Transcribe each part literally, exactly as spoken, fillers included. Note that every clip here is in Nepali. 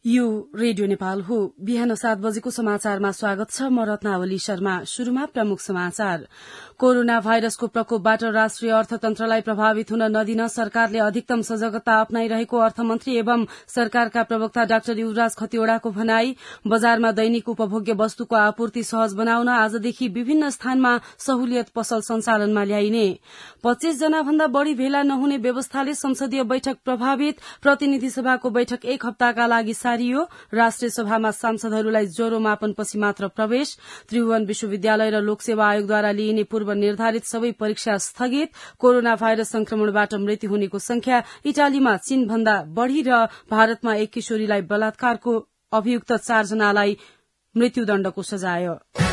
यो रेडियो नेपाल हो। बिहान सात बजेको समाचारमा स्वागत छ। म रत्नावली शर्मा। शुरूमा प्रमुख समाचार। कोरोना भाइरसको प्रकोपबाट राष्ट्रिय अर्थतन्त्रलाई प्रभावित हुन नदिन सरकारले अधिकतम सजगता अपनाइरहेको अर्थमन्त्री एवं सरकारका प्रवक्ता डाक्टर युवराज खतिवड़ाको भनाई। बजारमा दैनिक उपभोग्य वस्तुको आपूर्ति सहज बनाउन आजदेखि विभिन्न स्थानमा सहुलियत पसल सञ्चालनमा ल्याइने। पच्चीस जना भन्दा बढ़ी भेला नहुने व्यवस्थाले संसदीय बैठक प्रभावित। प्रतिनिधि सभाको बैठक एक हप्ताका लागि सारियो। राष्ट्रिय सभामा सांसदहरूलाई ज्वरो मापनपछि मात्र प्रवेश। त्रिभुवन विश्वविद्यालय र लोकसेवा आयोगद्वारा लिइने पूर्व निर्धारित सबै परीक्षा स्थगित। कोरोना भाइरस संक्रमणबाट मृत्यु हुनेको संख्या इटालीमा चीन भन्दा बढ़ी र भारतमा एक किशोरीलाई बलात्कारको अभियुक्त चारजनालाई मृत्युदण्डको सजाय।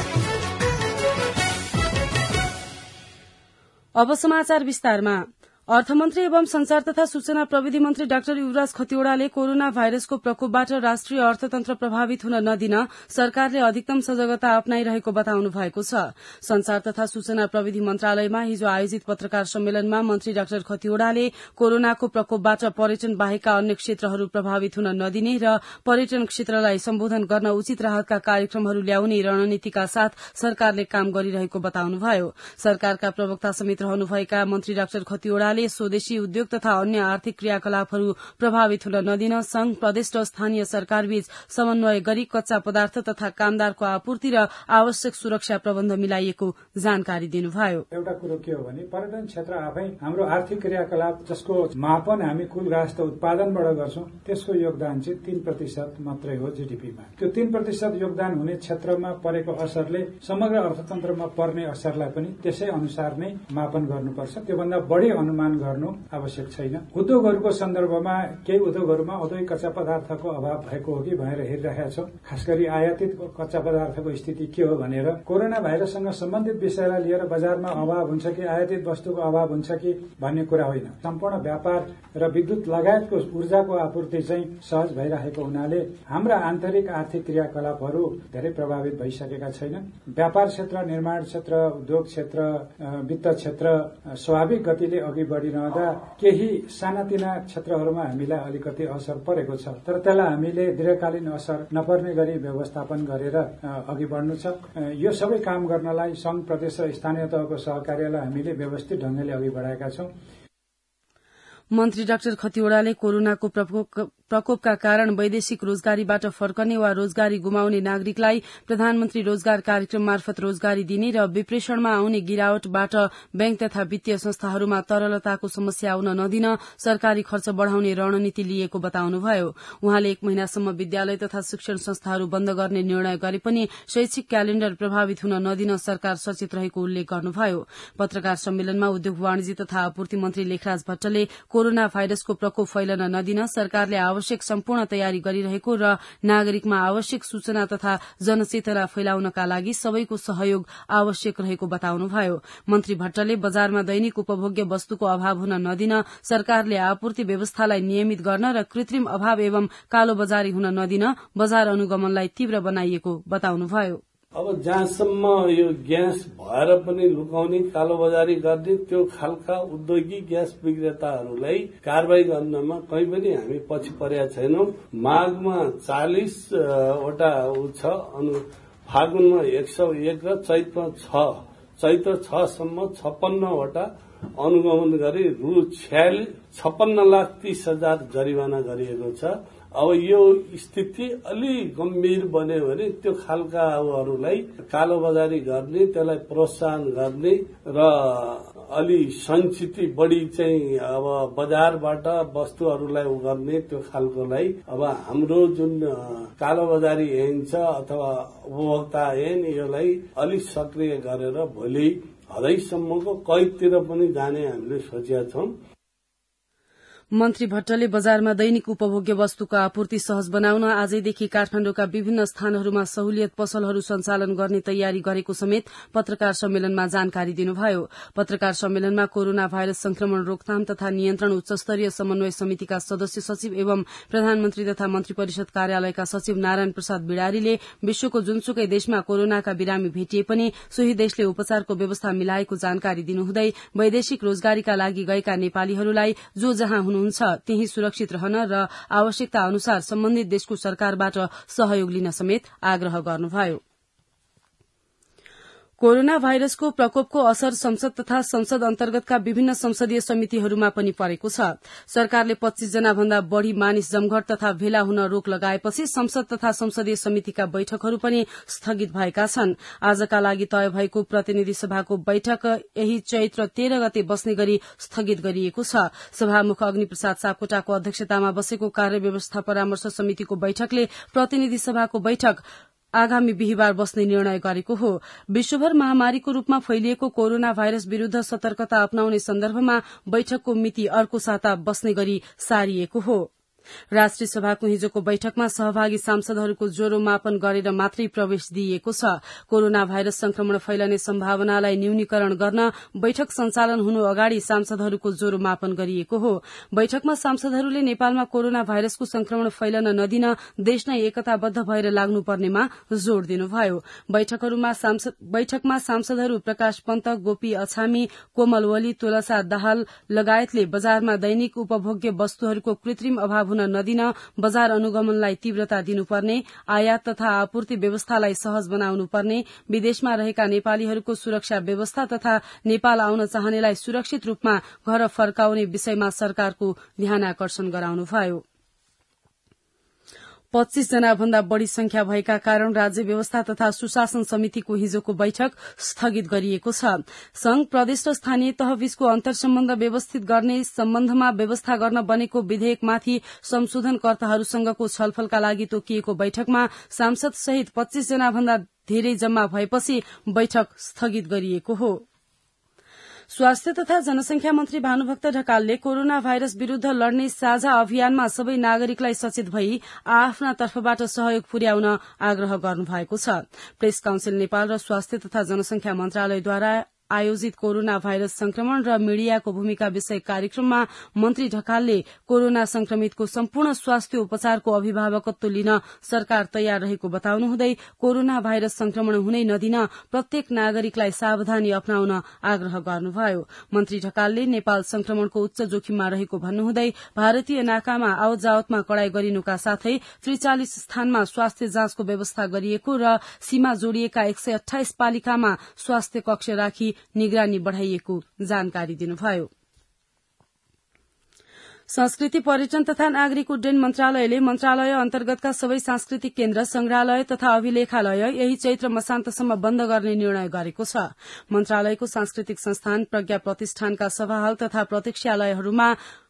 अब समाचार विस्तारमा। अर्थमन्त्री एवं संचार तथा सूचना प्रविधि मन्त्री डाक्टर युवराज खतिवड़ाले कोरोना भाइरसको प्रकोपबाट राष्ट्रिय अर्थतन्त्र प्रभावित हुन नदिन सरकारले अधिकतम सजगता अपनाइरहेको बताउनु भएको छ। संचार तथा सूचना प्रविधि मन्त्रालयमा हिजो आयोजित पत्रकार सम्मेलनमा मन्त्री डाक्टर खतिवड़ाले कोरोनाको प्रकोपबाट पर्यटन बाहेकका अन्य क्षेत्रहरू प्रभावित हुन नदिने र पर्यटन क्षेत्रलाई सम्बोधन गर्न उचित राहतका कार्यक्रमहरू ल्याउने रणनीतिका साथ सरकारले काम गरिरहेको बताउनुभयो। सरकारका प्रवक्ता समेत रहनुभएका मन्त्री डाक्टर खतिवड़ाले स्वदेशी उद्योग तथा अन्य आर्थिक क्रियाकलापहरू प्रभावित हुन नदिन संघ, प्रदेश र स्थानीय सरकारबीच समन्वय गरी कच्चा पदार्थ तथा कामदारको आपूर्ति र आवश्यक सुरक्षा प्रबन्ध मिलाइएको जानकारी दिनुभयो। एउटा कुरो के हो भने पर्यटन क्षेत्र आफै हाम्रो आर्थिक क्रियाकलाप जसको मापन हामी कुल राष्ट्र उत्पादनबाट गर्छौं त्यसको योगदान चाहिँ तीन प्रतिशत मात्रै हो जीडीपीमा। त्यो तीन प्रतिशत योगदान हुने क्षेत्रमा परेको असरले समग्र अर्थतन्त्रमा पर्ने असरलाई पनि त्यसै अनुसार नै मापन गर्नुपर्छ। त्योभन्दा बढ़ी अनुमान गर्नु आवश्यक छैन। उद्योगहरूको सन्दर्भमा केही उद्योगहरूमा औद्योगिक कच्चा पदार्थको अभाव भएको हो कि भनेर हेरिरहेका छौं। खास गरी आयातित कच्चा पदार्थको स्थिति के हो भनेर कोरोना भाइरससँग सम्बन्धित विषयलाई लिएर बजारमा अभाव हुन्छ कि आयातित वस्तुको अभाव हुन्छ कि भन्ने कुरा होइन। सम्पूर्ण व्यापार र विद्युत लगायतको ऊर्जाको आपूर्ति चाहिँ सहज भइरहेको हुनाले हाम्रा आन्तरिक आर्थिक क्रियाकलापहरू धेरै प्रभावित भइसकेका छैनन्। व्यापार क्षेत्र, निर्माण क्षेत्र, उद्योग क्षेत्र, वित्त क्षेत्र स्वाभाविक गतिले अघि बढ़िरहँदा केही सानातिना क्षेत्रहरूमा हामीलाई अलिकति असर परेको छ, तर त्यसलाई हामीले दीर्घकालीन असर नपर्ने गरी व्यवस्थापन गरेर अघि बढ्नु छ। यो सबै काम गर्नलाई संघ, प्रदेश र स्थानीय तहको सहकार्यलाई हामीले व्यवस्थित ढंगले अघि बढाएका छौं। मन्त्री डाक्टर खतिवड़ाले कोरोनाको प्रकोपका कारण वैदेशिक रोजगारीबाट फर्कने वा रोजगारी गुमाउने नागरिकलाई प्रधानमन्त्री रोजगार कार्यक्रम मार्फत रोजगारी दिने र विप्रेषणमा आउने गिरावटबाट बैंक तथा वित्तीय संस्थाहरूमा तरलताको समस्या आउन नदिन सरकारी खर्च बढ़ाउने रणनीति लिएको बताउनुभयो। उहाँले एक महिनासम्म विद्यालय तथा शिक्षण संस्थाहरू बन्द गर्ने निर्णय गरे पनि शैक्षिक क्यालेण्डर प्रभावित हुन नदिन सरकार सचेत रहेको उल्लेख गर्नुभयो। पत्रकार सम्मेलनमा उद्योग, वाणिज्य तथा आपूर्ति मन्त्री लेखराज भट्टले कोरोना भाइरसको प्रकोप फैलन नदिन सरकारले आवश्यक सम्पूर्ण तयारी गरिरहेको र नागरिकमा आवश्यक सूचना तथा जनचेतना फैलाउनका लागि सबैको सहयोग आवश्यक रहेको बताउनुभयो। मन्त्री भट्टले बजारमा दैनिक उपभोग्य वस्तुको अभाव हुन नदिन सरकारले आपूर्ति व्यवस्थालाई नियमित गर्न र कृत्रिम अभाव एवं कालोबजारी हुन नदिन बजार अनुगमनलाई तीव्र बनाइएको बताउनुभयो। अब जहाँसम्म यो ग्यास भएर पनि लुकाउने, कालोबजारी गर्ने त्यो खालका उद्योगिक ग्यास विक्रेताहरूलाई कारवाही गर्नमा कहीँ पनि हामी पछि परेका छैनौं। माघमा चालिस वटा छ, फागुनमा एक सौ एक र चैतमा छ चैत्र छसम्म छप्पन्नवटा अनुगमन गरी रु छ्यालिस छप्पन्न लाख तीस हजार जरिवाना गरिएको छ। अब यो स्थिति अलि गम्भीर बन्यो भने त्यो खालकाहरूलाई कालोबजारी गर्ने, त्यसलाई प्रोत्साहन गर्ने र अलि संचिति बढ़ी चाहिँ अब बजारबाट वस्तुहरूलाई उ गर्ने त्यो खालकोलाई अब हाम्रो जुन कालोबजारी ऐन छ अथवा उपभोक्ता ऐन यसलाई अलिक सक्रिय गरेर भोलि हदैसम्मको कैदतिर पनि जाने हामीले सोचेका छौं। मन्त्री भट्टले बजारमा दैनिक उपभोग्य वस्तुको आपूर्ति सहज बनाउन आजैदेखि काठमाडौँका विभिन्न स्थानहरूमा सहुलियत पसलहरू सञ्चालन गर्ने तयारी गरेको समेत पत्रकार सम्मेलनमा जानकारी दिनुभयो। पत्रकार सम्मेलनमा कोरोना भाइरस संक्रमण रोकथाम तथा नियन्त्रण उच्चस्तरीय समन्वय समितिका सदस्य सचिव एवं प्रधानमन्त्री तथा मन्त्री परिषद कार्यालयका सचिव नारायण प्रसाद बिडारीले विश्वको जुनसुकै देशमा कोरोनाका बिरामी भेटिए पनि सोही देशले उपचारको व्यवस्था मिलाएको जानकारी दिनुहुँदै वैदेशिक रोजगारीका लागि गएका नेपालीहरूलाई जो जहाँ हुनु हुनुहुन्छ त्यही सुरक्षित रहन र आवश्यकता अनुसार सम्बन्धित देशको सरकारबाट सहयोग लिन समेत आग्रह गर्नुभयो। कोरोना भाइरसको प्रकोपको असर संसद तथा संसद अन्तर्गतका विभिन्न संसदीय समितिहरूमा पनि परेको छ। सरकारले पच्चीस जना भन्दा बढ़ी मानिस जमघट तथा भेला हुन रोक लगाएपछि संसद तथा संसदीय समितिका बैठकहरू पनि स्थगित भएका छन्। आजका लागि तय भएको प्रतिनिधि सभाको बैठक यही चैत्र तेह्र गते बस्ने गरी स्थगित गरिएको छ। सभामुख अग्निप्रसाद सापकोटाको अध्यक्षतामा बसेको कार्यव्यवस्था परामर्श समितिको बैठकले प्रतिनिधि सभाको बैठक आगामी बिहिबार बस्ने निर्णय गरेको हो। विश्वभर महामारीको रूपमा फैलिएको कोरोना भाइरस विरूद्ध सतर्कता अपनाउने सन्दर्भमा बैठकको मिति अर्को साता बस्ने गरी सारिएको हो। राष्ट्रिय सभाको हिजोको बैठकमा सहभागी सांसदहरूको ज्वरो मापन गरेर मात्रै प्रवेश दिइएको छ। कोरोना भाइरस संक्रमण फैलने सम्भावनालाई न्यूनीकरण गर्न बैठक सञ्चालन हुनु अगाडि सांसदहरूको ज्वरो मापन गरिएको हो। बैठकमा सांसदहरूले नेपालमा कोरोना भाइरसको संक्रमण फैलन नदिन देश नै एकताबद्ध भएर लाग्नुपर्नेमा जोड़ दिनुभयो। बैठकमा सांसदहरू प्रकाश पन्त, गोपी अछामी, कोमल ओली, तुलसा दाहाल लगायतले बजारमा दैनिक उपभोग्य वस्तुहरूको कृत्रिम अभाव हुन नदिन, बजार अनुगमनलाई तीव्रता दिनुपर्ने, आयात तथा आपूर्ति व्यवस्थालाई सहज बनाउनुपर्ने, विदेशमा रहेका नेपालीहरूको सुरक्षा व्यवस्था तथा नेपाल आउन चाहनेलाई सुरक्षित रूपमा घर फर्काउने विषयमा सरकारको ध्यानाकर्षण गराउनुभयो। पच्चीस जना भन्दा बढ़ी संख्या भएका कारण राज्य व्यवस्था तथा सुशासन समितिको हिजोको बैठक स्थगित गरिएको छ। संघ, प्रदेश र स्थानीय तहबीचको अन्तर्सम्बन्ध व्यवस्थित गर्ने सम्बन्धमा व्यवस्था गर्न बनेको विधेयकमाथि संशोधनकर्ताहरूसँगको छलफलका लागि तोकिएको बैठकमा सांसद सहित पच्चीस जना भन्दा धेरै जम्मा भएपछि बैठक स्थगित गरिएको हो। स्वास्थ्य तथा जनसंख्या मन्त्री भानुभक्त ढकालले कोरोना भाइरस विरूद्ध लड्ने साझा अभियानमा सबै नागरिकलाई सचेत भई आफ्ना तर्फबाट सहयोग पुर्याउन आग्रह गर्नुभएको छ। प्रेस काउन्सिल नेपाल र स्वास्थ्य तथा जनसंख्या मन्त्रालयद्वारा आयोजित कोरोना भाइरस संक्रमण र मीडियाको भूमिका विषय कार्यक्रममा मन्त्री ढकालले कोरोना संक्रमितको सम्पूर्ण स्वास्थ्य उपचारको अभिभावकत्व लिन सरकार तयार रहेको बताउनुहुँदै कोरोना भाइरस संक्रमण हुनै नदिन प्रत्येक नागरिकलाई सावधानी अपनाउन आग्रह गर्नुभयो। मन्त्री ढकालले नेपाल संक्रमणको उच्च जोखिममा रहेको भन्नुहुँदै भारतीय नाकामा आवत जावतमा कड़ाई गरिनुका साथै त्रिचालिस स्थानमा स्वास्थ्य जाँचको व्यवस्था गरिएको र सीमा जोडिएका एक सय अठाइस पालिकामा स्वास्थ्य कक्ष राखी निगरानी बढ़ाइएको जानकारी दिनुभयो। संस्कृति, पर्यटन तथा नागरिक उड्डयन मन्त्रालयले मन्त्रालय अन्तर्गतका सबै सांस्कृतिक केन्द्र, संग्रहालय तथा अभिलेखालय यही चैत्र मसान्तसम्म बन्द गर्ने निर्णय गरेको छ। मन्त्रालयको सांस्कृतिक संस्थान, प्रज्ञा प्रतिष्ठानका सभाहल तथा प्रतीक्षालयहरूमा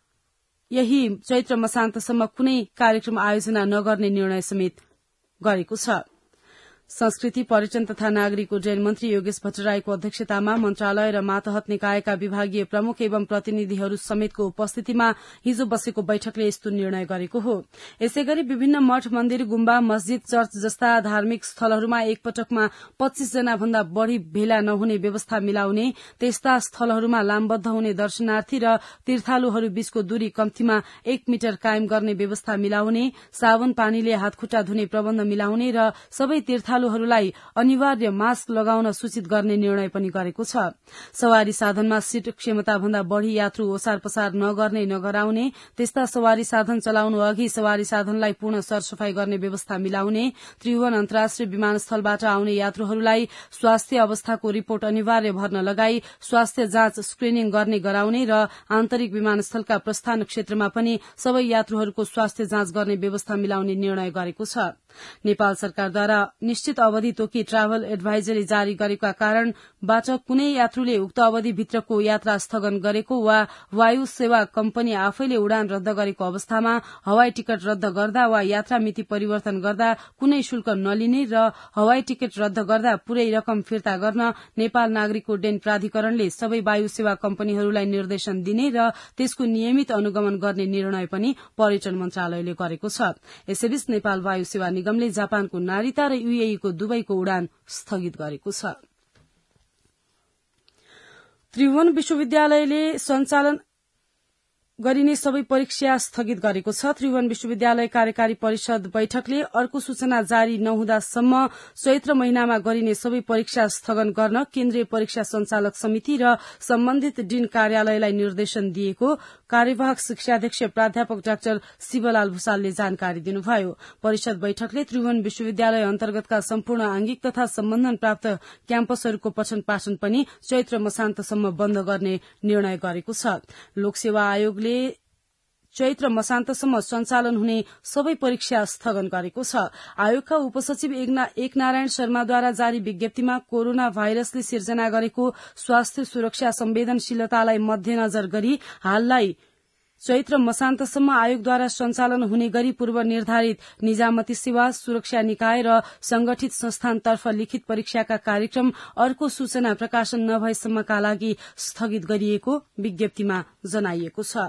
यही चैत्र मसान्तसम्म कुनै कार्यक्रम आयोजना नगर्ने निर्णय समेत गरेको छ। संस्कृति, पर्यटन तथा नागरिक उड्डयन मन्त्री योगेश भट्टराईको अध्यक्षतामा मन्त्रालय र मातहत निकायका विभागीय प्रमुख एवं प्रतिनिधिहरू समेतको उपस्थितिमा हिजो बसेको बैठकले यस्तो निर्णय गरेको हो। यसैगरी विभिन्न मठ, मन्दिर, गुम्बा, मस्जिद, चर्च जस्ता धार्मिक स्थलहरूमा एकपटकमा पच्चीस जना भन्दा बढ़ी भेला नहुने व्यवस्था मिलाउने, त्यस्ता स्थलहरूमा लामबद्ध हुने दर्शनार्थी र तीर्थालुहरू बीचको दूरी कम्तीमा एक मिटर कायम गर्ने व्यवस्था मिलाउने, साबुन पानीले हातखुट्टा धुने प्रबन्ध मिलाउने र सबै तीर्थ लाई अनिवार्य मास्क लगाउन सूचित गर्ने निर्णय पनि गरेको छ। सवारी साधनमा सीट क्षमता भन्दा बढ़ी यात्रु ओसार पसार नगर्ने नगराउने, त्यस्ता सवारी साधन चलाउनु अघि सवारी साधनलाई पूर्ण सरसफाई गर्ने व्यवस्था मिलाउने, त्रिभुवन अन्तर्राष्ट्रिय विमानस्थलबाट आउने यात्रुहरूलाई स्वास्थ्य अवस्थाको रिपोर्ट अनिवार्य भर्न लगाई स्वास्थ्य जाँच स्क्रिनिङ गर्ने गराउने र आन्तरिक विमानस्थलका प्रस्थान क्षेत्रमा पनि सबै यात्रुहरूको स्वास्थ्य जाँच गर्ने व्यवस्था मिलाउने निर्णय गरेको छ। नेपाल सरकारद्वारा निश्चित अवधि तोकी ट्राभल एडभाइजरी जारी गरेका कारणबाट कुनै यात्रुले उक्त अवधिभित्रको यात्रा स्थगन गरेको वा वायु सेवा कम्पनी आफैले उडान रद्द गरेको अवस्थामा हवाई टिकट रद्द गर्दा वा यात्रा मिति परिवर्तन गर्दा कुनै शुल्क नलिने र हवाई टिकट रद्द गर्दा पूरै रकम फिर्ता गर्न नेपाल नागरिक उड्डयन प्राधिकरणले सबै वायु सेवा कम्पनीहरूलाई निर्देशन दिने र त्यसको नियमित अनुगमन गर्ने निर्णय पनि पर्यटन मन्त्रालयले गरेको छ। यसैबीच नेपाल वायु सेवा निगमले जापानको नारिता र यूएई को दुबईको उडान स्थगित गरेको छ। त्रिभुवन विश्वविद्यालयले सञ्चालन गरिने सबै परीक्षा स्थगित गरेको छ। त्रिभुवन विश्वविद्यालय कार्यकारी परिषद बैठकले अर्को सूचना जारी नहुँदासम्म चैत्र महिनामा गरिने सबै परीक्षा स्थगन गर्न केन्द्रीय परीक्षा संचालक समिति र सम्बन्धित डीन कार्यालयलाई निर्देशन दिएको कार्यवाहक शिक्षाध्यक्ष प्राध्यापक डाक्टर शिवलाल भूषालले जानकारी दिनुभयो। परिषद बैठकले त्रिभुवन विश्वविद्यालय अन्तर्गतका सम्पूर्ण आंगिक तथा सम्बन्धन प्राप्त क्याम्पसहरूको पठन पाठन पनि चैत्र मसान्तसम्म बन्द गर्ने निर्णय गरेको छ। लोकसेवा आयोगले चैत्र मसान्तसम्म सञ्चालन हुने सबै परीक्षा स्थगन गरेको छ। आयोगका उपसचिव एकनारायण शर्माद्वारा जारी विज्ञप्तिमा कोरोना भाइरसले सिर्जना गरेको स्वास्थ्य सुरक्षा संवेदनशीलतालाई मध्यनजर गरी हाललाई चैत्र मसान्तसम्म आयोगद्वारा सञ्चालन हुने गरी पूर्व निर्धारित निजामती सेवा सुरक्षा निकाय र संगठित संस्थानतर्फ लिखित परीक्षाका कार्यक्रम अर्को सूचना प्रकाशन नभएसम्मका लागि स्थगित गरिएको विज्ञप्तिमा जनाइएको छ।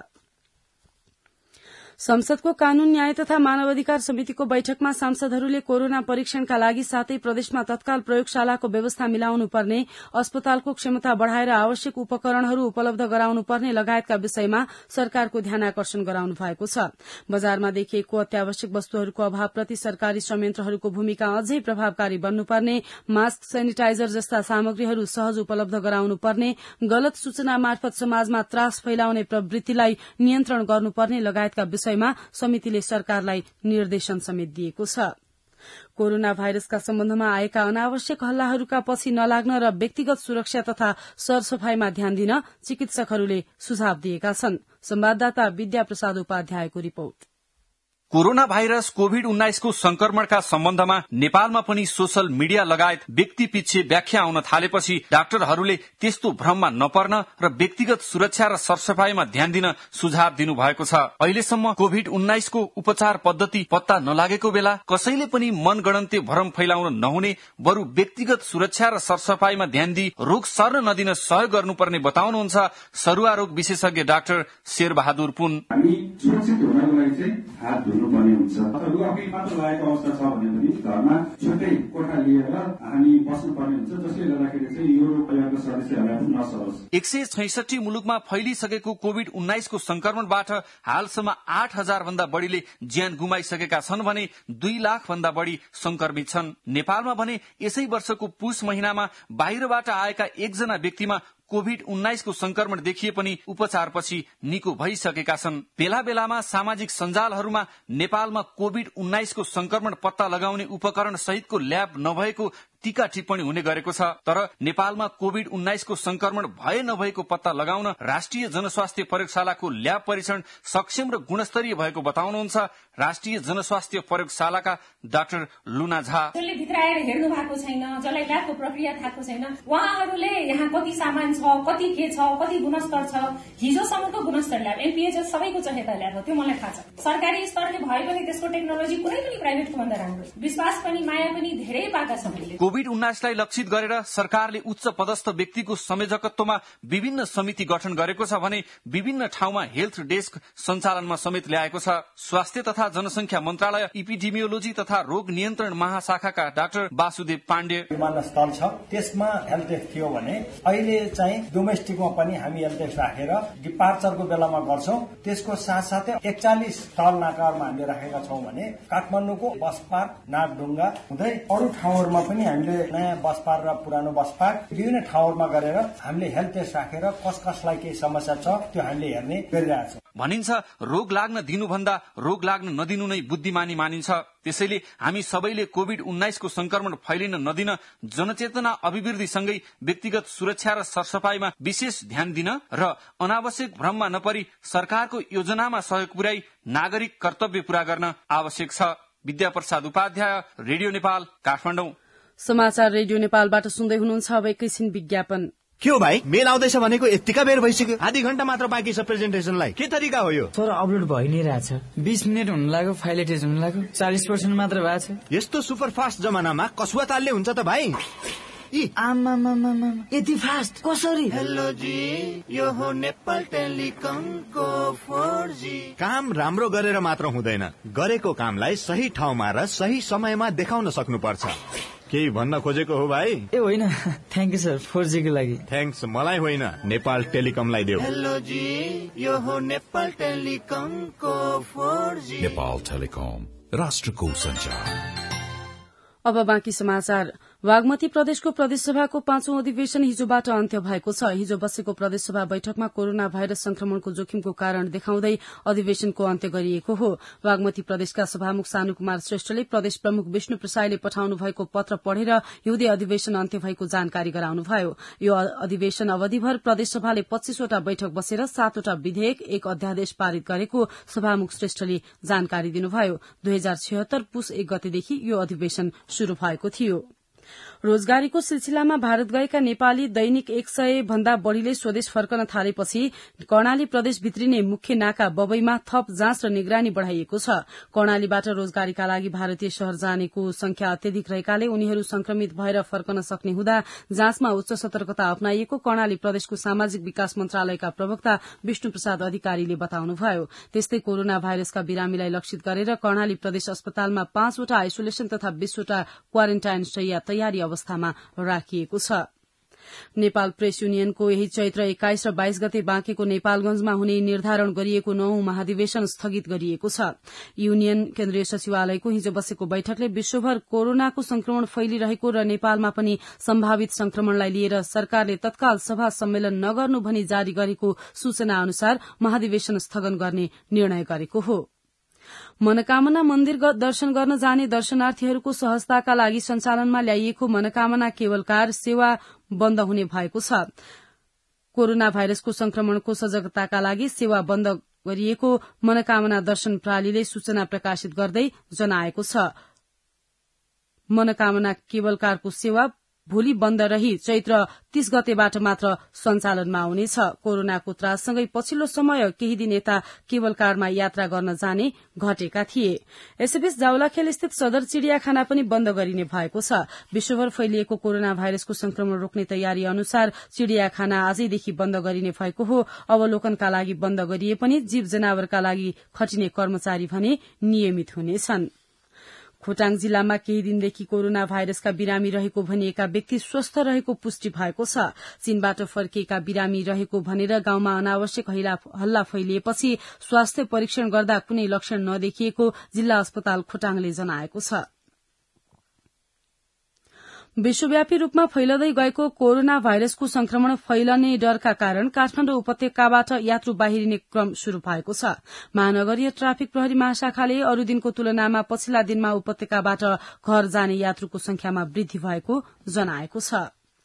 संसदको कानून न्याय तथा मानवाधिकार समितिको बैठकमा सांसदहरूले कोरोना परीक्षणका लागि सातै प्रदेशमा तत्काल प्रयोगशालाको व्यवस्था मिलाउनु पर्ने, अस्पतालको क्षमता बढ़ाएर आवश्यक उपकरणहरू उपलब्ध गराउनु पर्ने लगायतका विषयमा सरकारको ध्यानाकर्षण गराउनु भएको छ। बजारमा देखिएको अत्यावश्यक वस्तुहरूको अभावप्रति सरकारी संयन्त्रहरूको भूमिका अझै प्रभावकारी बन्नुपर्ने, मास्क सेनिटाइजर जस्ता सामग्रीहरू सहज उपलब्ध गराउनु पर्ने, गलत सूचना मार्फत समाजमा त्रास फैलाउने प्रवृत्तिलाई नियन्त्रण गर्नुपर्ने लगायतका विषय समितिले सरकारलाई निर्देशन समेत दिएको छ। कोरोना भाइरसका सम्बन्धमा आएका अनावश्यक हल्लाहरूका पछि नलाग्न र व्यक्तिगत सुरक्षा तथा सरसफाईमा ध्यान दिन चिकित्सकहरूले सुझाव दिएका छन्। संवाददाता विद्या प्रसाद उपाध्यायको रिपोर्ट। कोरोना भाइरस कोभिड उन्नाइसको संक्रमणका सम्बन्धमा नेपालमा पनि सोशल मिडिया लगायत व्यक्ति पिच्छे व्याख्या आउन थालेपछि डाक्टरहरूले त्यस्तो भ्रममा नपर्न र व्यक्तिगत सुरक्षा र सरसफाईमा ध्यान दिन सुझाव दिनुभएको छ। अहिलेसम्म कोभिड उन्नाइसको उपचार पद्धति पत्ता नलागेको बेला कसैले पनि मनगणन्ते भ्रम फैलाउन नहुने, बरु व्यक्तिगत सुरक्षा र सरसफाईमा ध्यान दिई रोग सर्न नदिन सहयोग गर्नुपर्ने बताउनुहुन्छ सरुवा रोग विशेषज्ञ डाक्टर शेरबहादुर पुन। पर्ने हुन्छ अथवा रुगाखोकी मात्र लागेको अवस्था छ भने पनि घरमा छुट्टै कोठा लिएर हामी बस्नुपर्ने हुन्छ, जसले गर्दाखेरि चाहिँ यो परिवारको सदस्यहरूलाई पनि नसरोस्। एक सय छैसठी मुलुकमा फैलिसकेको कोभिड उन्नाइसको संक्रमणबाट हालसम्म आठ हजार भन्दा बढ़ीले ज्यान गुमाइसकेका छन् भने दुई लाख भन्दा बढ़ी संक्रमित छन्। नेपालमा भने यसै वर्षको पुष महिनामा बाहिरबाट आएका एकजना व्यक्तिमा कोभिड उन्नाइसको संक्रमण देखिए पनि उपचारपछि निको भइसकेका छन्। बेला बेलामा सामाजिक सञ्जालहरूमा नेपालमा कोभिड उन्नाइसको संक्रमण पत्ता लगाउने उपकरण सहितको ल्याब नभएको टीका टिप्पणी हुने गरेको छ। तर नेपालमा कोभिड उन्नाइसको संक्रमण भए नभएको पत्ता लगाउन राष्ट्रिय जनस्वास्थ्य प्रयोगशालाको ल्याब परीक्षण सक्षम र गुणस्तरीय भएको बताउनुहुन्छ राष्ट्रिय जनस्वास्थ्य प्रयोगशालाका डाक्टर लुना झा। जसले भित्राएर हेर्नु भएको छैन, जसलाई ल्याबको प्रक्रिया थाहा छैन, उहाँहरूले यहाँ कति सामान छ, कति के छ, कति गुणस्तर छ, हिजोसम्मको गुणस्तर ल्याब एलपीएच सबैको चाहेता ल्याब हो, त्यो मलाई थाहा छ। सरकारी स्तरले भए पनि त्यसको टेक्नोलोजी कुनै पनि प्राइभेटको भन्दा राम्रो, विश्वास पनि माया पनि धेरै पाएका छन्। कोभिड उन्नाइसलाई लक्षित गरेर सरकारले उच्च पदस्थ व्यक्तिको संयोजकत्वमा विभिन्न समिति गठन गरेको छ भने विभिन्न ठाउँमा हेल्थ डेस्क सञ्चालनमा समेत ल्याएको छ। स्वास्थ्य तथा जनसंख्या मन्त्रालय इपिडेमियोलोजी तथा रोग नियन्त्रण महाशाखाका डाक्टर वासुदेव पाण्डे। विमानस्थल छ त्यसमा हेल्थ डेस्क थियो भने अहिले चाहिँ डोमेस्टिकमा पनि हामी हेल्थ डेस्क राखेर डिपार्चरको बेलामा गर्छौं। त्यसको साथसाथै एकचालिस स्थल नाकामा हामीले राखेका छौं भने काठमाडौँको बस पार्क, नागढुङ्गा हुँदै अरू ठाउँहरूमा पनि हामीले नयाँ बस पार्क र पुरानो बस पार्क विभिन्न ठाउँहरूमा गरेर हामीले हेल्थ टेस्ट राखेर कस कसलाई केही समस्या छ त्यो हामीले हेर्ने गरिरहेछौँ। भनिन्छ रोग लाग्न दिनुभन्दा रोग लाग्न नदिनु नै बुद्धिमानी मानिन्छ। त्यसैले हामी सबैले कोभिड उन्नाइसको संक्रमण फैलिन नदिन जनचेतना अभिवृद्धिसँगै व्यक्तिगत सुरक्षा र सरसफाईमा विशेष ध्यान दिन र अनावश्यक भ्रममा नपरी सरकारको योजनामा सहयोग पुर्याई नागरिक कर्तव्य पूरा गर्न आवश्यक छ। विद्या प्रसाद उपाध्याय, रेडियो नेपाल, काठमाडौँ। समाचार रेडियो नेपालबाट सुन्दै हुनुहुन्छ। अब एकैछिन विज्ञापन। के हो भाइ, मेल आउँदैछ भनेको यतिका बेर भइसक्यो, आधी घण्टा मात्र बाँकी छ प्रेजेन्टेसनलाई। के तरिका हो यो? तर अपलोड भइ नै रहेछ, बीस मिनट हुन लाग्यो, फाइल एटेच हुन लाग्यो, चालीस पर्सेन्ट मात्र भएको छ। यस्तो सुपर फास्ट जमानामा कसुवा तालले हुन्छ त भाइ? यति फास्ट कसरी? हेलो जी, यो हो नेपाल टेलिकमको फोर जी। काम राम्रो गरेर मात्र हुँदैन, गरेको कामलाई सही ठाउँमा र सही समयमा देखाउन सक्नुपर्छ। केही भन्न खोजेको हो भाइ? ए होइन, thank you sir four G को लागि। थ्याङ्क्स मलाई होइन, नेपाल टेलिकमलाई देऊ। हेलो जी, यो हो नेपाल टेलिकमको फोर जी। नेपाल टेलिकम, राष्ट्रको संचार। अब बाँकी समाचार। बागमती प्रदेशको प्रदेशसभाको पाँचौं अधिवेशन हिजोबाट अन्त्य भएको छ। हिजो बसेको प्रदेशसभा बैठकमा कोरोना भाइरस संक्रमणको जोखिमको कारण देखाउँदै अधिवेशनको अन्त्य गरिएको हो। बागमती प्रदेशका सभामुख सानु कुमार श्रेष्ठले प्रदेश प्रमुख विष्णु प्रसाईले पठाउनु भएको पत्र पढेर हिउँदे अधिवेशन अन्त्य भएको जानकारी गराउनुभयो। यो अधिवेशन अवधिभर प्रदेशसभाले पच्चीसवटा बैठक बसेर सातवटा विधेयक, एक अध्यादेश पारित गरेको सभामुख श्रेष्ठले जानकारी दिनुभयो। दुई हजार छिहत्तर पुस एक गतेदेखि यो अधिवेशन शुरू भएको थियो। रोजगारीको सिलसिलामा भारत गएका नेपाली दैनिक एक सय भन्दा बढ़ीले स्वदेश फर्कन थालेपछि कर्णाली प्रदेश भित्रिने मुख्य नाका बबईमा थप जाँच र निगरानी बढ़ाइएको छ। कर्णालीबाट रोजगारीका लागि भारतीय शहर जानेको संख्या अत्यधिक रहेकाले उनीहरू संक्रमित भएर फर्कन सक्ने हुँदा जाँचमा उच्च सतर्कता अपनाइएको कर्णाली प्रदेशको सामाजिक विकास मन्त्रालयका प्रवक्ता विष्णु प्रसाद अधिकारीले बताउनुभयो। त्यस्तै कोरोना भाइरसका बिरामीलाई लक्षित गरेर कर्णाली प्रदेश अस्पतालमा पाँचवटा आइसोलेशन तथा बीसवटा क्वारेन्टाइन शैय्या तयारी अवस्थामा राखिएको छ। नेपाल प्रेस युनियनको यही चैत्र एक्काइस र बाइस गते बाँकेको नेपालगंजमा हुने निर्धारण गरिएको नौं महाधिवेशन स्थगित गरिएको छ। युनियन केन्द्रीय सचिवालयको हिजो बसेको बैठकले विश्वभर कोरोनाको संक्रमण फैलिरहेको र नेपालमा पनि सम्भावित संक्रमणलाई लिएर सरकारले तत्काल सभा सम्मेलन नगर्नु भनी जारी गरेको सूचना अनुसार महाधिवेशन स्थगन गर्ने निर्णय गरेको हो। मनोकामना मन्दिर दर्शन गर्न जाने दर्शनार्थीहरूको सहजताका लागि सञ्चालनमा ल्याइएको मनोकामना केबल कार सेवा बन्द हुने भएको छ। कोरोना भाइरसको संक्रमणको सजगताका लागि सेवा बन्द गरिएको मनोकामना दर्शन प्रणालीले सूचना प्रकाशित गर्दै जनाएको छ। मनोकामना केबल कारको सेवा भोलि बन्द रही चैत्र तीस गतेबाट मात्र सञ्चालनमा आउनेछ। कोरोनाको त्राससँगै पछिल्लो समय केही दिन यता केबल कारमा यात्रा गर्न जाने घटेका थिए। यसैबीच जावलाखेल स्थित सदर चिड़ियाखाना पनि बन्द गरिने भएको छ। विश्वभर फैलिएको कोरोना भाइरसको संक्रमण रोक्ने तयारी अनुसार चिड़ियाखाना आजैदेखि बन्द गरिने भएको हो। अवलोकनका लागि बन्द गरिए पनि जीव जनावरका लागि खटिने कर्मचारी भने नियमित हुनेछन्। खोटाङ जिल्लामा केही दिनदेखि कोरोना भाइरसका बिरामी रहेको भनिएका व्यक्ति स्वस्थ रहेको पुष्टि भएको छ। चीनबाट फर्किएका बिरामी रहेको भनेर गाउँमा अनावश्यक हल्ला फैलिएपछि स्वास्थ्य परीक्षण गर्दा कुनै लक्षण नदेखिएको जिल्ला अस्पताल खोटाङले जनाएको छ। विश्वव्यापी रूपमा फैलदै गएको कोरोना भाइरसको संक्रमण फैलने डरका कारण काठमाडौँ उपत्यकाबाट यात्रु बाहिरिने क्रम शुरू भएको छ। महानगरीय ट्राफिक प्रहरी महाशाखाले अरू दिनको तुलनामा पछिल्ला दिनमा उपत्यकाबाट घर जाने यात्रुको संख्यामा वृद्धि भएको जनाएको छ।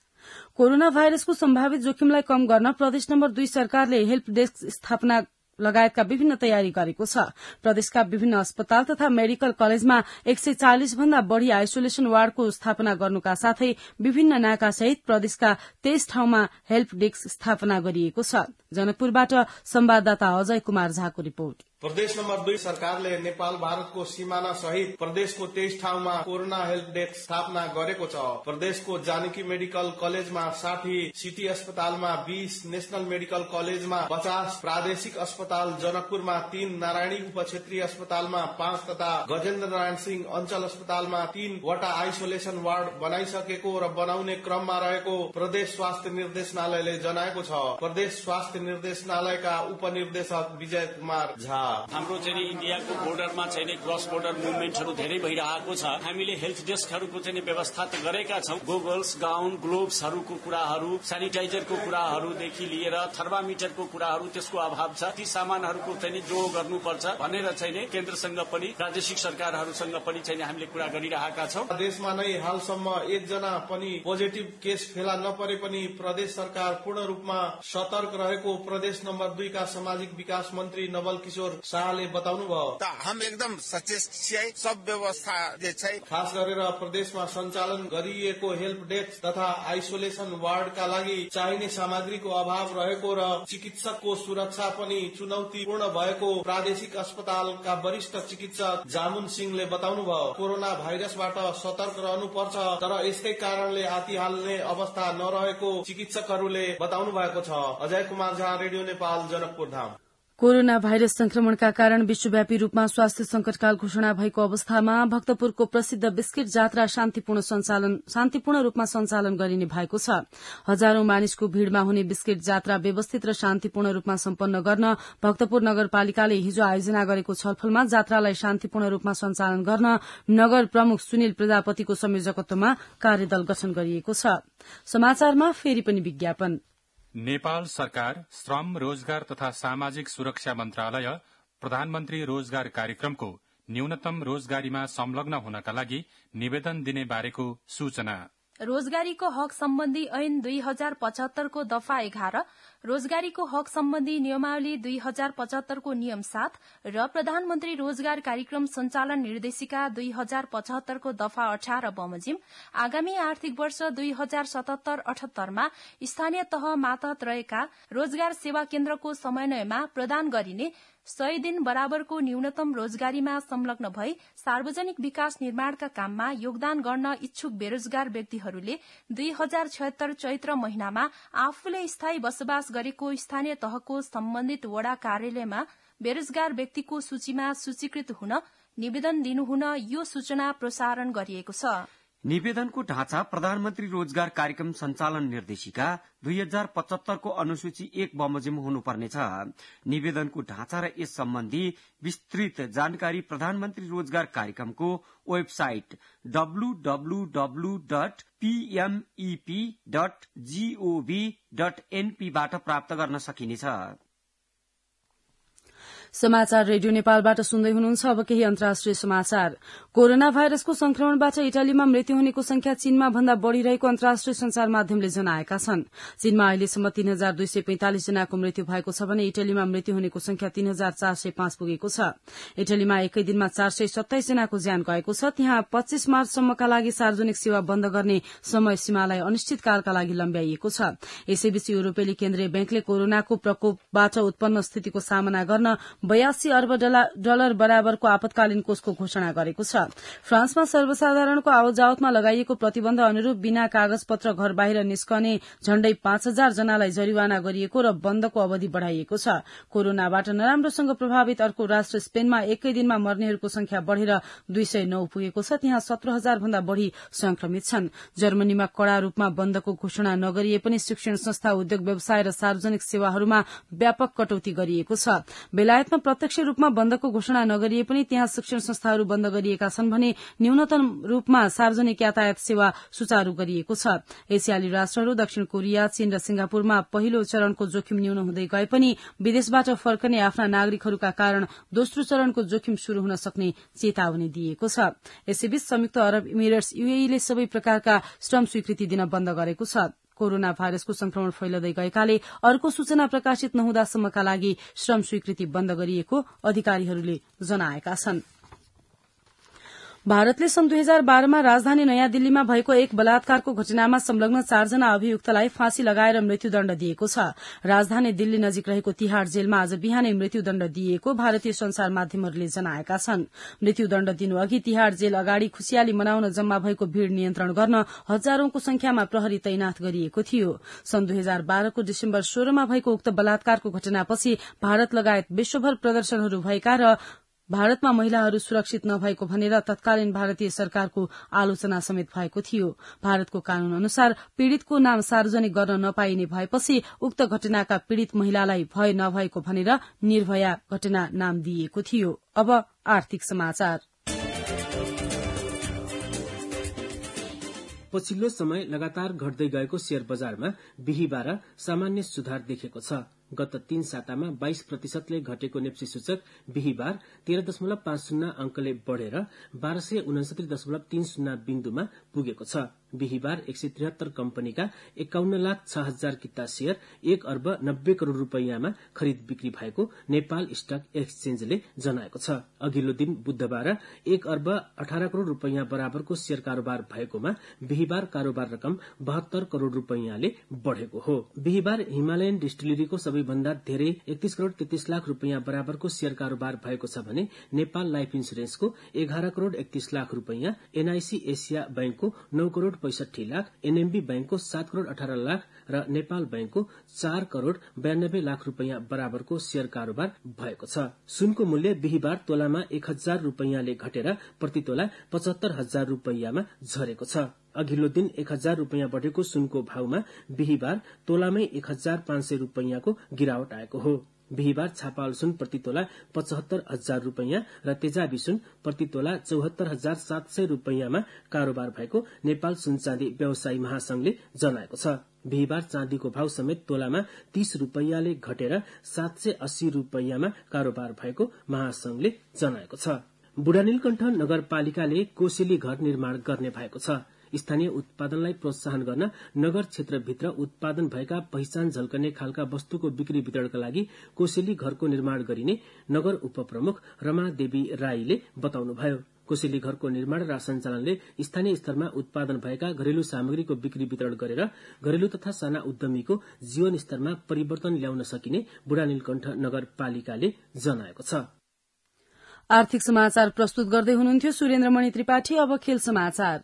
कोरोना भाइरसको सम्भावित जोखिमलाई कम गर्न प्रदेश नम्बर दुई सरकारले हेल्प डेस्क स्थापना लगायतका विभिन्न तयारी गरेको छ। प्रदेशका विभिन्न अस्पताल तथा मेडिकल कलेजमा एक सय चालिस भन्दा बढ़ी आइसोलेशन वार्डको स्थापना गर्नुका साथै विभिन्न नाका सहित प्रदेशका तेइस ठाउँमा हेल्प डेस्क स्थापना गरिएको छ। जनकपुरबाट संवाददाता अजय कुमार झाको रिपोर्ट। प्रदेश नम्बर दुई सरकारले नेपाल भारतको सीमाना सहित प्रदेशको तेइस ठाउँमा कोरोना हेल्प डेस्क स्थापना गरेको छ। प्रदेशको जानकी मेडिकल कलेजमा साठी, सिटी अस्पतालमा बीस, नेशनल मेडिकल कलेजमा पचास, प्रादेशिक अस्पताल जनकपुरमा तीन, नारायणी उपक्षेत्रीय अस्पतालमा पाँच तथा गजेन्द्र नारायण सिंह अञ्चल अस्पतालमा तीनवटा आइसोलेशन वार्ड बनाइसकेको र बनाउने क्रममा रहेको प्रदेश स्वास्थ्य निर्देशनालयले जनाएको छ। प्रदेश स्वास्थ्य निर्देशनालयका उपनिर्देशक विजय कुमार झा हाम्रो चाहिँ इन्डियाको बोर्डरमा चाहिँ क्रस बोर्डर मुभमेन्टहरू धेरै भइरहेको छ। हामीले हेल्थ डेस्कहरूको चाहिँ व्यवस्था त गरेका छौं। गोगल्स, गाउन, ग्लोभ्सहरूको कुराहरू, सेनिटाइजरको कुराहरूदेखि लिएर थर्मामिटरको कुराहरू त्यसको अभाव छ। ती सामानहरूको चाहिँ जोड गर्नुपर्छ भनेर चाहिँ केन्द्रसँग पनि प्रादेशिक सरकारहरूसँग पनि चाहिँ हामीले कुरा गरिरहेका छौं। देशमा नै हालसम्म एकजना पनि पोजिटिभ केस फेला नपरे पनि प्रदेश सरकार पूर्ण रूपमा सतर्क रहेको प्रदेश नम्बर दुई का सामाजिक विकास मन्त्री नवल किशोर शाहले बताउनुभयो। हम एकदम सचेत छियै, सब व्यवस्था जे छै खास गरेर प्रदेशमा सञ्चालन गरिएको हेल्प डेस्क तथा आइसोलेशन वार्डका लागि चाहिने सामग्रीको अभाव रहेको र चिकित्सकको सुरक्षा पनि चुनौतीपूर्ण भएको प्रादेशिक अस्पतालका वरिष्ठ चिकित्सक जामुन सिंहले बताउनुभयो। कोरोना भाइरसबाट सतर्क रहनुपर्छ तर यसकै कारणले आतिहाल्ने अवस्था नरहेको चिकित्सकहरूले बताउनु भएको छ। Ajay Kumar Jha, radio Nepal, Janakpur Dham. Corona virus संक्रमणका कारण विश्वव्यापी रूपमा स्वास्थ्य संकटकाल घोषणा भएको अवस्थामा भक्तपुरको प्रसिद्ध बिस्किट जात्रा शान्तिपूर्ण संचालन शान्तिपूर्ण रूपमा सञ्चालन गरिने भएको छ। हजारौं मानिसको भीड़मा हुने बिस्किट जात्रा व्यवस्थित र शान्तिपूर्ण रूपमा सम्पन्न गर्न भक्तपुर नगरपालिकाले हिजो आयोजना गरेको छलफलमा जात्रालाई शान्तिपूर्ण रूपमा सञ्चालन गर्न नगर प्रमुख सुनिल प्रजापतिको संयोजकत्वमा कार्यदल गठन गरिएको छ। समाचारमा फेरि पनि विज्ञापन। नेपाल सरकार श्रम रोजगार तथा सामाजिक सुरक्षा मन्त्रालय प्रधानमन्त्री रोजगार कार्यक्रमको न्यूनतम रोजगारीमा संलग्न हुनका लागि निवेदन दिने बारेको सूचना। रोजगारीको हक सम्बन्धी ऐन दुई हजार पचहत्तरको दफा एघार, रोजगारीको हक सम्बन्धी नियमावली दुई हजार पचहत्तरको नियम सात र प्रधानमन्त्री रोजगार कार्यक्रम सञ्चालन निर्देशिका दुई हजार पचहत्तरको दफा अठार बमोजिम आगामी आर्थिक वर्ष दुई हजार सतहत्तर अठहत्तरमा स्थानीय तह मातहत रहेका रोजगार सेवा केन्द्रको समन्वयमा प्रदान गरिने सय दिन बराबरको न्यूनतम रोजगारीमा संलग्न भई सार्वजनिक विकास निर्माणका काममा योगदान गर्न इच्छुक बेरोजगार व्यक्तिहरूले दुई हजार छयत्तर चैत्र महिनामा आफूले स्थायी बसोबास गरेको स्थानीय तहको सम्बन्धित वडा कार्यालयमा बेरोजगार व्यक्तिको सूचीमा सूचीकृत हुन निवेदन दिनुहुन यो सूचना प्रसारण गरिएको छ। निवेदनको ढाँचा प्रधानमन्त्री रोजगार कार्यक्रम सञ्चालन निर्देशिका दुई हजार पचहत्तरको अनुसूची एक बमोजिम हुनुपर्नेछ। निवेदनको ढाँचा र यस सम्बन्धी विस्तृत जानकारी प्रधानमन्त्री रोजगार कार्यक्रमको website W W W dot P M E P dot G O V dot एनपीबाट प्राप्त गर्न सकिनेछ। समाचार रेडियो नेपालबाट सुन्दै हुनुहुन्छ। अब केही अन्तर्राष्ट्रिय समाचार। कोरोना भाइरसको संक्रमणबाट इटालीमा मृत्यु हुनेको संख्या चीनमा भन्दा बढ़िरहेको अन्तर्राष्ट्रिय संचार माध्यमले जनाएका छन्। चीनमा अहिलेसम्म तीन हजार दुई सय पैंतालिस जनाको मृत्यु भएको छ भने इटलीमा मृत्यु हुनेको संख्या तीन हजार चार सय पाँच पुगेको छ। इटलीमा एकै दिनमा चार सय सत्ताइस जनाको ज्यान गएको छ। त्यहाँ पच्चीस मार्चसम्मका लागि सार्वजनिक सेवा बन्द गर्ने समय सीमालाई अनिश्चितकालका लागि लम्ब्याइएको छ। यसैबीच युरोपेली केन्द्रीय ब्याङ्कले कोरोनाको प्रकोपबाट उत्पन्न स्थितिको सामना गर्न बयासी अर्ब डलर बराबरको आपतकालीन कोषको घोषणा गरेको छ। फ्रान्समा सर्वसाधारणको आवतजावतमा लगाइएको प्रतिबन्ध अनुरूप बिना कागजपत्र घर बाहिर निस्कने झण्डै पाँच हजार जनालाई जरिवाना गरिएको र बन्दको अवधि बढ़ाइएको छ। कोरोनाबाट नराम्रोसँग प्रभावित अर्को राष्ट्र स्पेनमा एकै दिनमा मर्नेहरूको संख्या बढ़ेर दुई सय नौ पुगेको छ। त्यहाँ सत्र हजार भन्दा बढ़ी संक्रमित छन्। जर्मनीमा कड़ा रूपमा बन्दको घोषणा नगरिए पनि शिक्षण संस्था, उद्योग, व्यवसाय र सार्वजनिक सेवाहरूमा व्यापक कटौती गरिएको छ। बेलायतमा प्रत्यक्ष रूपमा बन्दको घोषणा नगरिए पनि त्यहाँ शिक्षण संस्थाहरू बन्द गरिएका छन् भने न्यूनतम रूपमा सार्वजनिक यातायात सेवा सुचारू गरिएको छ। एसियाली राष्ट्रहरू दक्षिण कोरिया, चीन र सिंगापुरमा पहिलो चरणको जोखिम न्यून हुँदै गए पनि विदेशबाट फर्कने आफ्ना नागरिकहरूका कारण दोस्रो चरणको जोखिम शुरू हुन सक्ने चेतावनी दिएको छ। यसैबीच संयुक्त अरब इमिरेट्स यूएईले सबै प्रकारका श्रम स्वीकृति दिन बन्द गरेको छ। कोरोना भाइरसको संक्रमण फैलदै गएकाले अर्को सूचना प्रकाशित नहुँदासम्मका लागि श्रम स्वीकृति बन्द गरिएको अधिकारीहरूले जनाएका छन्। भारतले सन् दुई हजार बाह्रमा राजधानी नयाँ दिल्लीमा भएको एक बलात्कारको घटनामा संलग्न चारजना अभियुक्तलाई फाँसी लगाएर मृत्युदण्ड दिएको छ। राजधानी दिल्ली नजिक रहेको तिहाड़ जेलमा आज बिहानै मृत्युदण्ड दिएको भारतीय संचार माध्यमहरूले जनाएका छन्। मृत्युदण्ड दिनु अघि तिहाड़ जेल अगाडि खुशियाली मनाउन जम्मा भएको भीड़ नियन्त्रण गर्न हजारौंको संख्यामा प्रहरी तैनाथ गरिएको थियो। सन् दुई हजार बाह्रको डिसेम्बर सोह्रमा भएको उक्त बलात्कारको घटनापछि भारत लगायत विश्वभर प्रदर्शनहरू भएका र भारतमा महिलाहरू सुरक्षित नभएको भनेर तत्कालीन भारतीय सरकारको आलोचना समेत भएको थियो। भारतको कानून अनुसार पीड़ितको नाम सार्वजनिक गर्न नपाइने भएपछि उक्त घटनाका पीड़ित महिलालाई भय नभएको भनेर निर्भया घटना नाम दिइएको थियो। अब आर्थिक समाचार। पछिल्लो समय लगातार घट्दै गएको शेयर बजारमा बिहीबार सामान्य सुधार देखेको छ। गत तीन सातामा बाइस प्रतिशतले घटेको नेप्सी सूचक बिहीबार तेह्र दशमलव पाँच शून्य अंकले बढ़ेर बाह्र सय उनसत्तरी दशमलव तीन शून्य बिन्दुमा पुगेको छ। बिहीबार एक सय त्रिहत्तर कम्पनीका एकाउन्न लाख छ हजार किता शेयर एक अर्ब नब्बे करोड़ रूपियाँमा खरिद बिक्री भएको नेपाल स्टक एक्सचेन्जले जनाएको छ। अघिल्लो दिन बुधबार एक अर्ब अठार करोड़ रूपियाँ बराबरको शेयर कारोबार भएकोमा बिहीबार कारोबार रकम बहत्तर करोड़ रूपियाँले बढ़ेको हो। बिहीबार हिमालयन डिस्टिलरीको सबैभन्दा धेरै एकतीस करोड़ तेत्तीस लाख रूपियाँ बराबरको शेयर कारोबार भएको छ भने नेपाल लाइफ इन्सुरेन्सको एघार करोड़ एकतीस लाख रूपियाँ, एनआईसी एसिया बैंकको नौ करोड़ पैंसठी लाख, एनएमबी बैंकको सात करोड़ अठारह लाख र नेपाल बैंकको चार करोड़ बयानब्बे लाख रूपियाँ बराबरको शेयर कारोबार भएको छ। सुनको मूल्य बिहिबार तोलामा एक हजार रूपियाँले घटेर प्रति तोला पचहत्तर हजार रूपियाँमा झरेको छ। अघिल्लो दिन एक हजार रूपियाँ बढेको सुनको भावमा बिहिबार तोलामै एक हजार पाँच सय रूपियाँको गिरावट आएको हो। बिहिबार छापाल सुन प्रति तोला पचहत्तर हजार रूपियाँ र तेजाबी सुन प्रति तोला चौहत्तर हजार सात सय रूपियाँमा कारोबार भएको नेपाल सुन चाँदी व्यवसायी महासंघले जनाएको छ। बिहिबार चाँदीको भाव समेत तोलामा तीस रूपियाँले घटेर सात सय अस्सी रूपियाँमा कारोबार भएको महासंघले जनाएको छ। बुढानीलकण्ठ नगरपालिकाले कोसेली घर निर्माण गर्ने भएको छ। स्थानीय उत्पादनलाई प्रोत्साहन गर्न नगर क्षेत्रभित्र उत्पादन भएका पहिचान झल्कने खालका वस्तुको बिक्री वितरणका लागि कोसेली घरको निर्माण गरिने नगर उपप्रमुख रमा देवी राईले बताउनुभयो। कोसेली घरको निर्माण र सञ्चालनले स्थानीय स्तरमा उत्पादन भएका घरेलु सामग्रीको बिक्री वितरण गरेर घरेलु तथा साना उद्यमीको जीवन स्तरमा परिवर्तन ल्याउन सकिने बुढानीलकण्ठ नगरपालिकाले जनाएको छ। आर्थिक समाचार प्रस्तुत गर्दै हुनुहुन्थ्यो सुरेन्द्रमणि त्रिपाठी। अब खेल समाचार।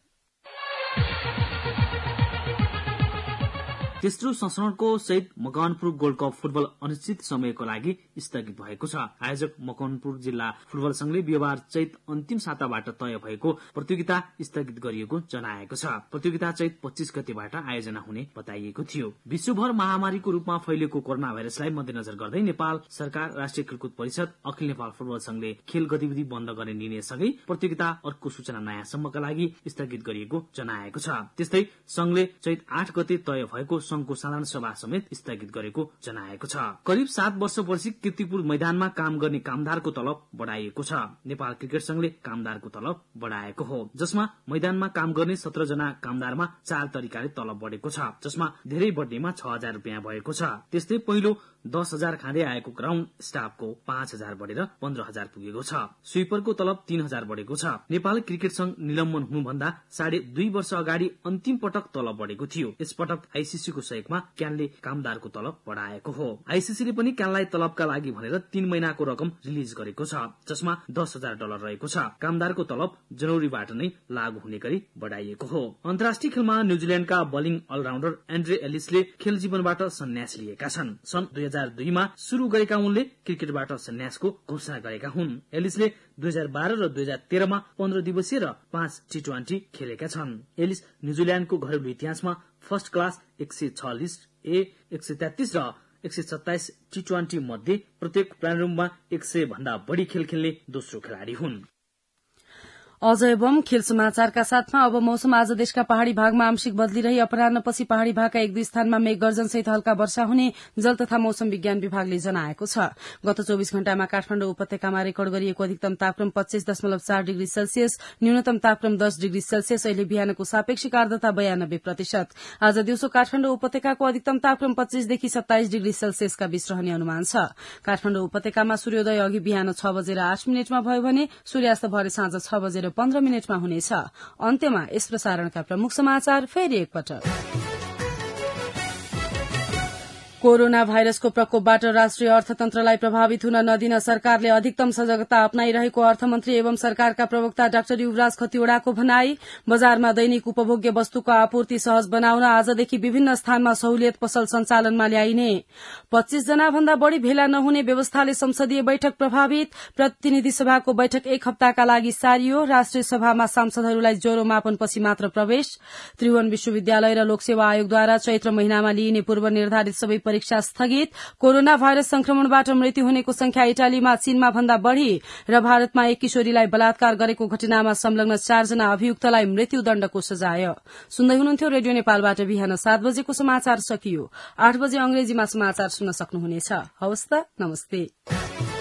तेस्रो संस्करणको सहित मकवानपुर गोल्ड कप फुटबल अनिश्चित समयको लागि स्थगित भएको छ। आयोजक मकवानपुर जिल्ला फुटबल संघले बिहिबार चैत अन्तिम साताबाट तय भएको प्रतियोगिता स्थगित गरिएको जनाएको छ। प्रतियोगिता चैत पच्चीस गतेबाट आयोजना हुने बताइएको थियो। विश्वभर महामारीको रूपमा फैलिएको कोरोना भाइरसलाई मध्यनजर गर्दै नेपाल सरकार, राष्ट्रिय खेलकुद परिषद, अखिल नेपाल फुटबल संघले खेल गतिविधि बन्द गर्ने निर्णयसँगै प्रतियोगिता अर्को सूचना नयाँसम्मका लागि स्थगित गरिएको जनाएको छ। त्यस्तै संघले चैत आठ गते तय भएको संघको साधारण सभा समेत स्थगित गरेको जनाएको छ। करिब सात वर्षपछि कीर्तिपुर मैदानमा काम गर्ने कामदारको तलब बढ़ाइएको छ। नेपाल क्रिकेट संघले कामदारको तलब बढ़ाएको हो, जसमा मैदानमा काम गर्ने सत्र जना कामदारमा चार तरिकाले तलब बढ़ेको छ, जसमा धेरै बढ्नेमा छ हजार रूपियाँ भएको छ। त्यस्तै पहिलो दस हजार खाँदै आएको ग्राउण्ड स्टाफको पाँच हजार बढ़ेर पन्ध्र हजार पुगेको छ। स्विपरको तलब तीन हजार बढ़ेको छ। नेपाल क्रिकेट संघ निलम्बन हुनुभन्दा साढे दुई वर्ष अगाडि अन्तिम पटक तलब बढ़ेको थियो। यसपटक आईसीसीको सहयोगमा क्यानले कामदारको तलब बढ़ाएको हो। आईसीसीले पनि क्यानलाई तलबका लागि भनेर तीन महिनाको रकम रिलिज गरेको छ, जसमा दस हजार डलर रहेको छ। कामदारको तलब जनवरीबाट नै लागू हुने गरी बढ़ाइएको हो। अन्तर्राष्ट्रिय खेलमा न्यूजील्याण्डका बलिङ अलराउण्डर एन्ड्रे एलिसले खेल जीवनबाट सन्यास लिएका छन्। सन् दुई हजार दुईमा शुरू गरेका उनले क्रिकेटबाट सन्यासको घोषणा गरेका हुन्। एलिसले दुई हजार बाह्र र दुई हजार तेह्रमा पन्ध्र दिवसीय र पाँच टी ट्वेन्टी खेलेका छन्। एलिस न्यूजील्याण्डको घरेलु इतिहासमा फर्स्ट क्लास एक सय छयालिस ए एक सय तेत्तीस र एक सय सत्ताइस टी ट्वेन्टी मध्ये प्रत्येक प्रारूपमा एक सय भन्दा बढ़ी खेल खेल्ने दोस्रो खेलाड़ी हुन्। अझ एवं खेल समाचारका साथमा अब मौसम। आज देशका पहाड़ी भागमा आंशिक बदली रही अपराह्नपछि पहाड़ी भागका एक दुई स्थानमा मेघ गर्जन सहित हल्का वर्षा हुने जल तथा मौसम विज्ञान विभागले जनाएको छ। गत चौबीस घण्टामा काठमाडौँ उपत्यकामा रेकर्ड गरिएको अधिकतम तापक्रम पच्चीस दशमलव चार डिग्री सेल्सियस, न्यूनतम तापक्रम दस डिग्री सेल्सियस। अहिले बिहानको सापेक्षिक आर्द्रता बयानब्बे प्रतिशत। आज दिउँसो काठमाडौँ उपत्यकाको अधिकतम तापक्रम पच्चीसदेखि सत्ताइस डिग्री सेल्सियसका बीच रहने अनुमान छ। काठमाडौँ उपत्यकामा सूर्योदय अघि बिहान छ बजेर आठ मिनटमा भयो भने सूर्यास्त भरे साँझ छ बजेर पन्ध्र मिनटमा हुनेछ। अन्त्यमा यस प्रसारणका प्रमुख समाचार फेरि एकपटक। कोरोना भाइरसको प्रकोपबाट राष्ट्रिय अर्थतन्त्रलाई प्रभावित हुन नदिन सरकारले अधिकतम सजगता अपनाइरहेको अर्थमन्त्री एवं सरकारका प्रवक्ता डाक्टर युवराज खतिवड़ाको भनाई। बजारमा दैनिक उपभोग्य वस्तुको आपूर्ति सहज बनाउन आजदेखि विभिन्न स्थानमा सहुलियत पसल सञ्चालनमा ल्याइने। पच्चीस जना भन्दा बढ़ी भेला नहुने व्यवस्थाले संसदीय बैठक प्रभावित। प्रतिनिधि सभाको बैठक एक हप्ताका लागि सारियो। राष्ट्रिय सभामा सांसदहरूलाई ज्वरो मापनपछि मात्र प्रवेश। त्रिभुवन विश्वविद्यालय र लोकसेवा आयोगद्वारा चैत्र महिनामा लिइने पूर्व निर्धारित सबै परीक्षा स्थगित। कोरोना भाइरस संक्रमणबाट मृत्यु हुनेको संख्या इटालीमा चीनमा भन्दा बढ़ी र भारतमा एक किशोरीलाई बलात्कार गरेको घटनामा संलग्न चारजना अभियुक्तलाई मृत्युदण्डको सजाय। सुन्दै हुनुहुन्थ्यो रेडियो नेपालबाट बिहान सात बजेको समाचार सकियो। आठ बजे अंग्रेजीमा समाचार सुन्न सक्नुहुनेछ। हवस् त, नमस्ते।